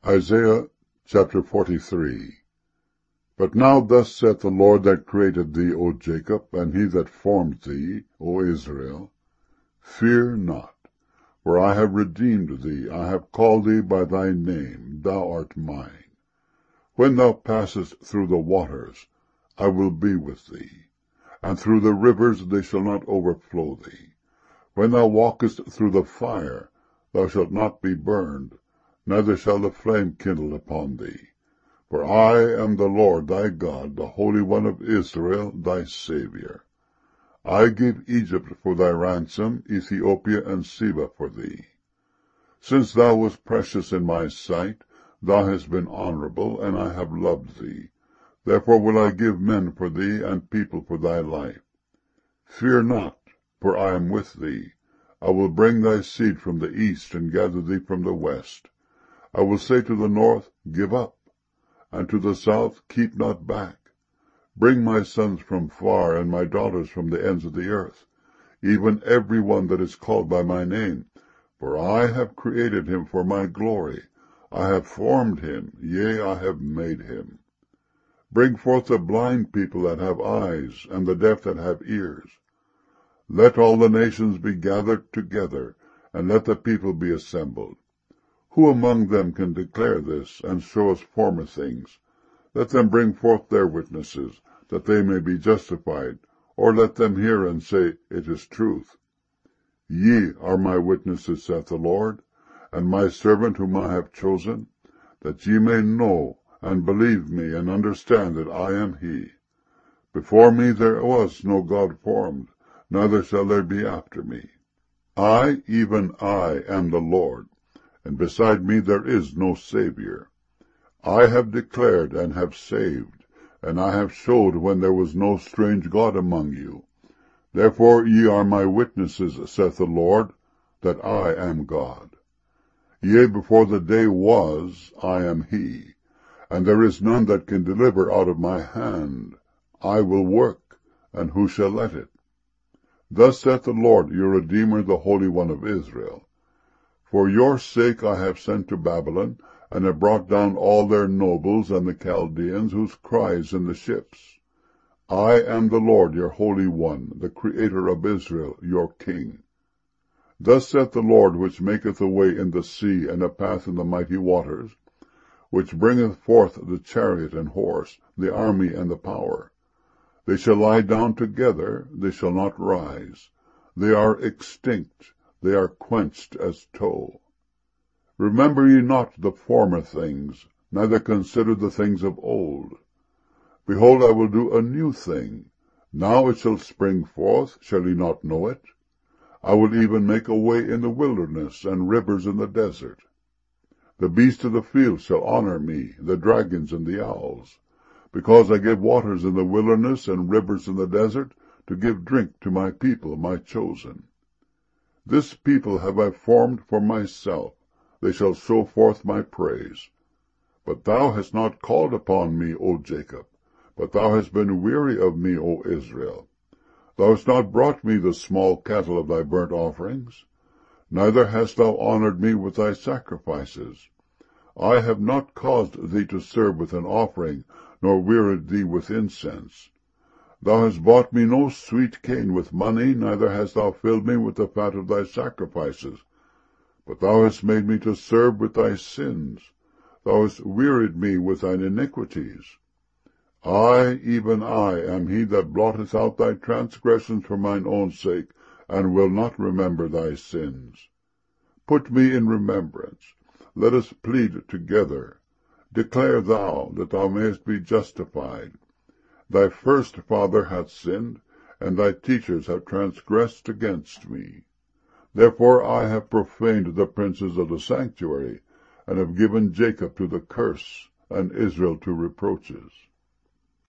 Isaiah chapter 43. But now thus saith the Lord that created thee, O Jacob, and he that formed thee, O Israel, fear not, for I have redeemed thee, I have called thee by thy name, thou art mine. When thou passest through the waters, I will be with thee, and through the rivers they shall not overflow thee. When thou walkest through the fire, thou shalt not be burned, neither shall the flame kindle upon thee. For I am the Lord thy God, the Holy One of Israel, thy Saviour. I gave Egypt for thy ransom, Ethiopia and Seba for thee. Since thou wast precious in my sight, thou hast been honorable, and I have loved thee. Therefore will I give men for thee, and people for thy life. Fear not, for I am with thee. I will bring thy seed from the east, and gather thee from the west. I will say to the north, Give up, and to the south, Keep not back. Bring my sons from far, and my daughters from the ends of the earth, even every one that is called by my name. For I have created him for my glory. I have formed him, yea, I have made him. Bring forth the blind people that have eyes, and the deaf that have ears. Let all the nations be gathered together, and let the people be assembled. Who among them can declare this, and show us former things? Let them bring forth their witnesses, that they may be justified, or let them hear and say, It is truth. Ye are my witnesses, saith the Lord, and my servant whom I have chosen, that ye may know and believe me, and understand that I am he. Before me there was no God formed, neither shall there be after me. I, even I, am the Lord, and beside me there is no Savior. I have declared and have saved, and I have showed when there was no strange God among you. Therefore ye are my witnesses, saith the Lord, that I am God. Yea, before the day was, I am he, and there is none that can deliver out of my hand. I will work, and who shall let it? Thus saith the Lord, your Redeemer, the Holy One of Israel. For your sake I have sent to Babylon, and have brought down all their nobles and the Chaldeans, whose cry is in the ships. I am the Lord, your Holy One, the Creator of Israel, your King. Thus saith the Lord, which maketh a way in the sea, and a path in the mighty waters, which bringeth forth the chariot and horse, the army and the power. They shall lie down together, they shall not rise. They are extinct, they are quenched as tow. Remember ye not the former things, neither consider the things of old. Behold, I will do a new thing. Now it shall spring forth, shall ye not know it? I will even make a way in the wilderness, and rivers in the desert. The beasts of the field shall honor me, the dragons and the owls, because I give waters in the wilderness and rivers in the desert, to give drink to my people, my chosen. This people have I formed for myself, they shall show forth my praise. But thou hast not called upon me, O Jacob, but thou hast been weary of me, O Israel. Thou hast not brought me the small cattle of thy burnt offerings, neither hast thou honored me with thy sacrifices. I have not caused thee to serve with an offering, nor wearied thee with incense. Thou hast bought me no sweet cane with money, neither hast thou filled me with the fat of thy sacrifices. But thou hast made me to serve with thy sins. Thou hast wearied me with thine iniquities. I, even I, am he that blotteth out thy transgressions for mine own sake, and will not remember thy sins. Put me in remembrance. Let us plead together. Declare thou, that thou mayest be justified. Thy first father hath sinned, and thy teachers have transgressed against me. Therefore I have profaned the princes of the sanctuary, and have given Jacob to the curse, and Israel to reproaches.